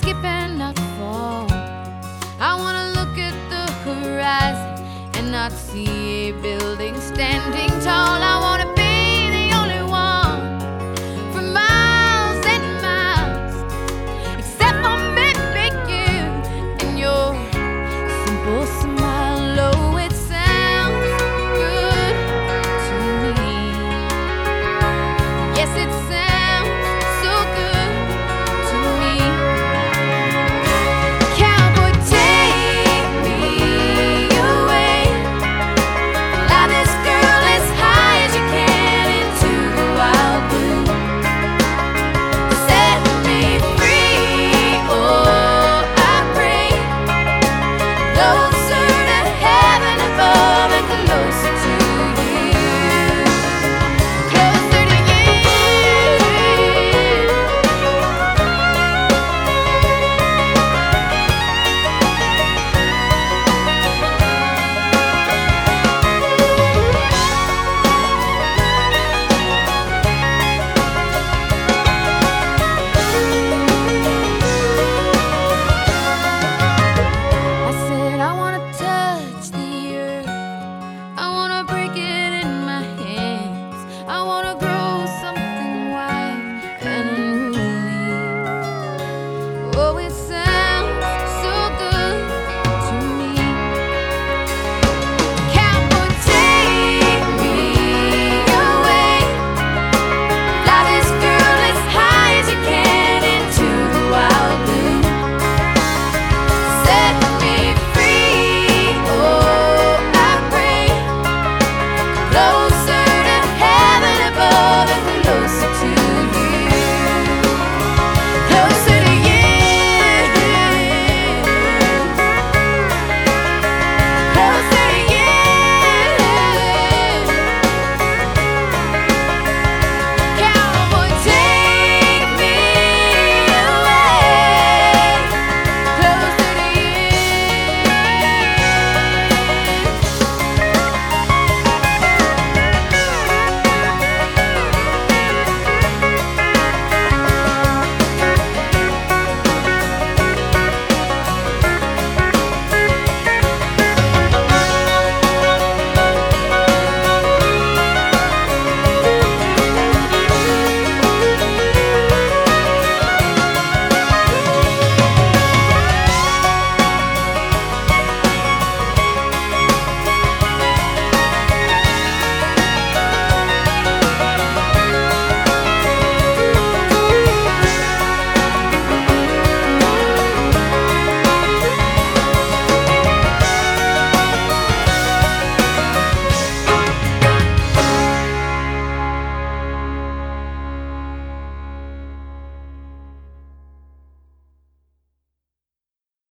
skip and not fall. I wanna look at the horizon and not see a building standing tall. I wanna be the only one for miles and miles, except for maybe you and your simple smile. Oh, it sounds good to me. Yes, it sounds so good to me. Cowboy, take me away. Fly this girl as high as you can into the wild blue. Set me free, oh, I pray. Closer to heaven above and closer to you. Closer to you. I said I wanna touch the earth. I wanna break it in my hands. I wanna grow something wild and unruly. Oh, it's